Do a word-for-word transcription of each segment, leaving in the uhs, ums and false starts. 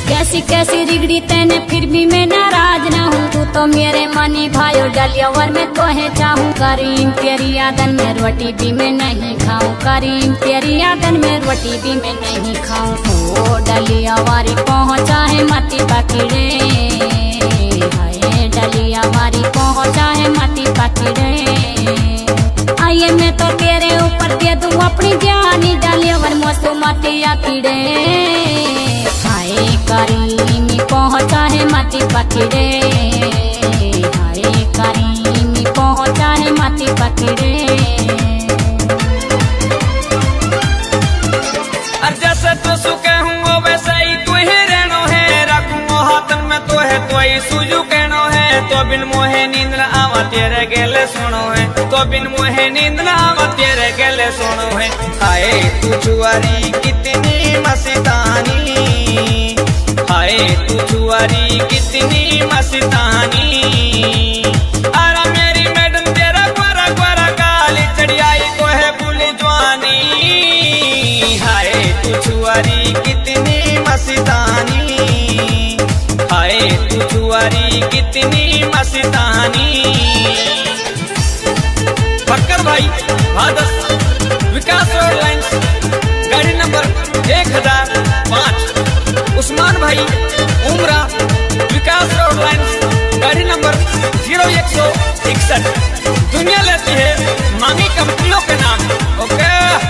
कैसी कैसी रिगड़ी तेने फिर भी मैं नाराज न हूँ। तू तो मेरे मनी भाइयों डलियावर में तो है चाहूँ। करीम तेरी यादन में रोटी भी मैं नहीं खाऊं। करीम तेरी यादन में रोटी भी मैं नहीं खाऊं। ओ डलियावारी पहुँचा है मती पकड़े, हाय डलियावारी पहुँचा है मती पकड़े। आइए मैं तो तेरे ऊपर दे दूँ अपनी जानी, डलियावर मौसू मती आकिड़े। हाय करीमी पहुँचा है मती पकड़े, हाय करीमी पहुँचा है मती पकड़े। जैसे तो सुखे हूँ वैसे ही तू ही रहनो है। रखूंगो हाथन में तो है तो ही सूझू कहनो है। तो बिन मोहे नींद न आवा तेरे गेले सुनो है। तो बिन मोहे नींद न आवा तेरे गेले सुनो है। हाय तू छुआरी कितनी मस्तानी, हाय तू छुआरी कितनी मस्तानी। अरे मेरी मैडम तेरा गोरा गोरा काली चढ़ियाई तो है बुली जवानी। हाय तू छुआरी कितनी मस्तानी, हाय तू छुआरी कितनी मस्तानी। फक्कर भाई भादस विकास रोड लाइन्स गाड़ी नंबर एक हजार पाँच। उस्मान भाई उमरा विकास रोड लाइन्स गाड़ी नंबर जीरो एक सौ इकसठ। दुनिया लेती है मांगी कंपनियों के नाम। ओके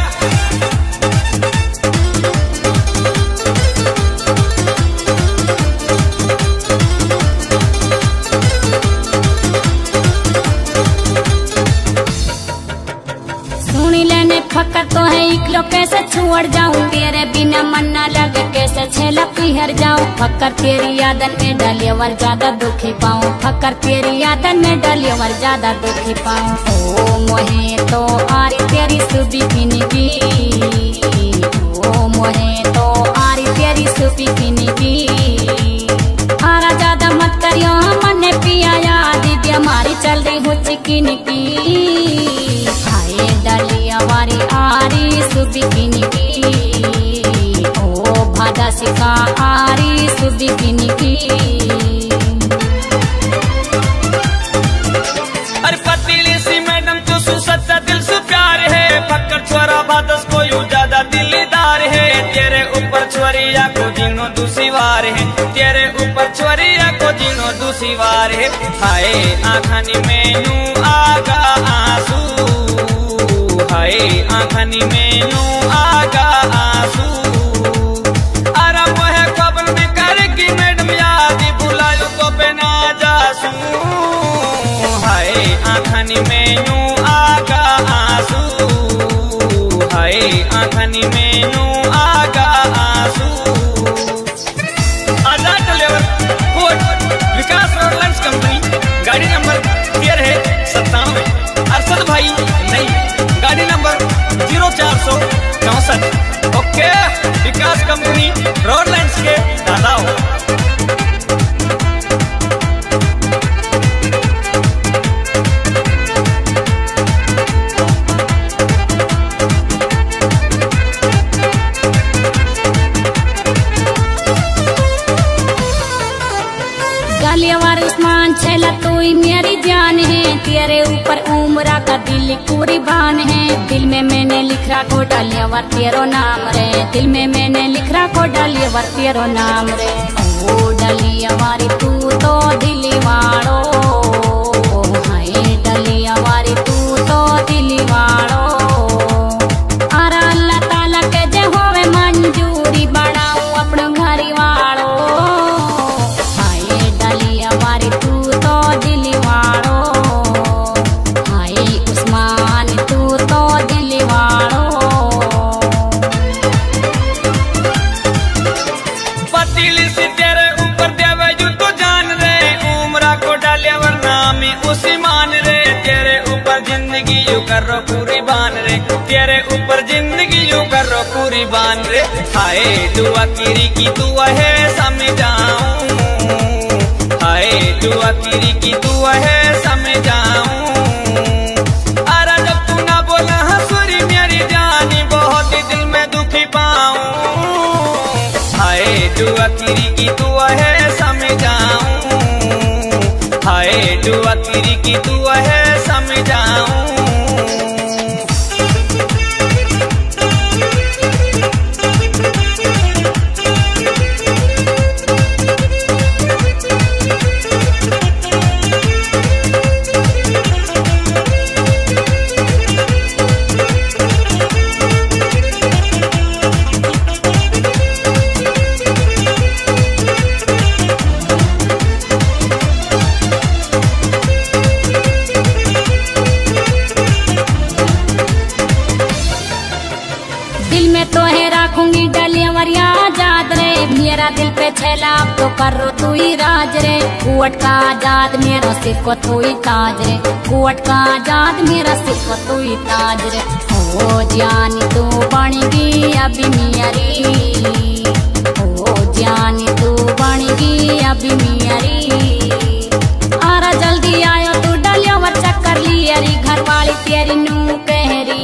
फक्कर तो है इकलो कैसे छोड़ जाऊं। तेरे बिना मन न लगे कैसे छेला पिहर जाऊं। फक्कर तेरी यादन में डलियावर ज्यादा दुखी पाऊं। फक्कर तेरी यादन में डलियावर ज्यादा दुखी पाऊं। ओ मोहे तो आरी तेरी सुबी किनगी, ओ मोहे तो आरी तेरी सुबी किनगी। आरा ज्यादा मत करियो मन्ने पिया याद हमारी चल रही हो चिकिन की। हाय डलियावारी आरी सुबी किनगी, ओ भादा सिका आरी सुबी किनगी। अरे पतीली सी मैडम तू सु सच्चा दिल से प्यार है। फक्कर छोरा भादस को यू ज्यादा दिलदार है। तेरे ऊपर छोरिया को जीनो दूसरी बार है। तेरे ऊपर छोरिया को जीनो दूसरी बार है। हाय आँखनी में नू आगा आंसू, हाय आँखनी में नू आगा आंसू। अरे मोहे कबल में करेगी मैडम याद बुलायो तो बिना जासू। हाय आँखनी में नू आगा आंसू, हाय आँखनी में नू आगा आंसू। आजाद डलियावर कोट विकास रोड लाइन्स कंपनी गाड़ी नंबर तेरह है सत्तानवे। अरशद भाई नहीं गाड़ी नंबर जीरो चार सौ चौसठ। Okay Vikas company road lines के दादाओ। डलियावर उस्मान छेला तू ही मेरी जान है। तेरे ऊपर उम्र का दिल कुर्बान है। दिल में मैंने लिख रखो डलियावर तेरो नाम रे। दिल में मैंने लिख रखो डलियावर तेरो नाम रे। ओ डलियावारी तू तो दिलवाड़ो, हाय डलियावारी तू तो दिलवाड़ो। अरे अल्लाह ताला के जे होवे मंजूरी बढ़ाऊं अपनो घरी वाड़ो। हाय डलियावारी तू तो दिलवाड़ो, हाय उस्मान तू तो दिलवाड़ो। पतीली से तेरे ऊपर देवे यू तो जान रे। उमरा को डलियावर नाम उसी मान रे। तेरे ऊपर जिंदगी यू करो पूरी बान रे। तेरे ऊपर जिंदगी यू करो पूरी बान रे। हाय दुआ किरी की दुआ है समझाऊं, हाय दुआ किरी की दुआ है समझाऊं। अरे जब तू ना बोला हंसुरी मेरी जानी बहुत ही दिल में दुखी पाऊं। हाय दुआ किरी की की तू है समझाऊं, हाय दुआ तेरी की तू है समझाऊं। दिल में तो है रखूंगी डलियावर आजाद रे, मेरा दिल पे छैला अब तो करो तू ही राज रे। कुवट का आजाद मेरा सिर को तू ही ताज रे, कुवट का आजाद मेरा सिर को तू ही ताज रे। हो जानी तू बनेगी अभी मियारी, हो जानी तू बनेगी अभी मियारी। आरा जल्दी आयो तू डलियावर चक्कर लियरी, घर वाली तेरी नू कहरी।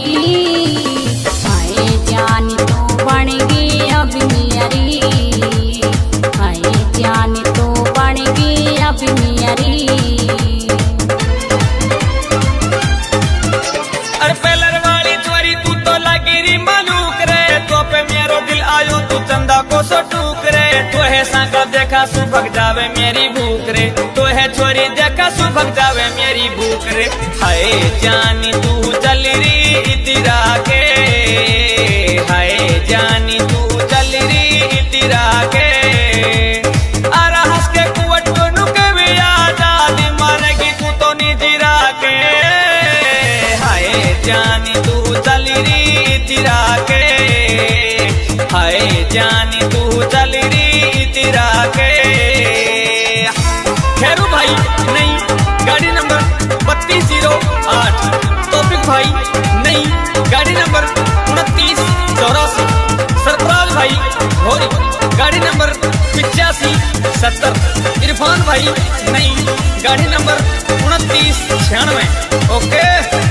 जानी तू बनेगी अभी मियारी, हाय जानी तू बनेगी अभी मियारी। अरे पेलर वाली चोरी तू तो लगी री मलूक रे, तो पे मेरो दिल आयो तू चंदा को सो टूक रे। तो है सांगा देखा सुभग जावे मेरी भूख रे, तो है छोरी देखा सुभग जावे मेरी भूख रे। हाय जानी तू चल री इतिरा के, हाय जानी तू चल री इतिरा के। आरा हंस के कुवट को नुके भी आजादी मारेगी तू तो निजिरा के। हाय जानी तू चल री इतिरा के, हाय जानी तू चल री इतिरा के। खैरू भाई नहीं, गाड़ी नंबर बत्तीस जीरो आठ। तौफिक भाई नहीं, गाड़ी नंबर उनतीस चौरासी। सरफराज भाई भोरी, गाड़ी नंबर पिचासी सत्तर। इरफान भाई नहीं, गाड़ी नंबर उनतीस छियानवे। ओके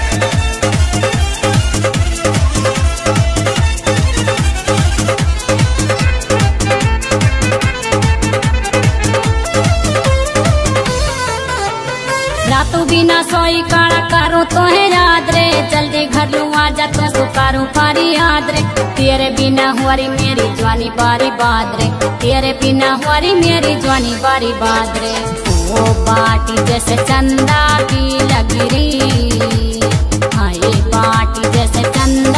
रातों बिना सोई काड़ा करूं तो है याद रे, जल्दी घर लूं आजा तो सुकारूं पारी याद रे। तेरे बिना हुआरी मेरी जवानी बारी बाद रे, तेरे बिना हुआरी मेरी जवानी बारी बाद रे। ओ बाटी जैसे चंदा की लगी री, हाय बाटी जैसे चंदा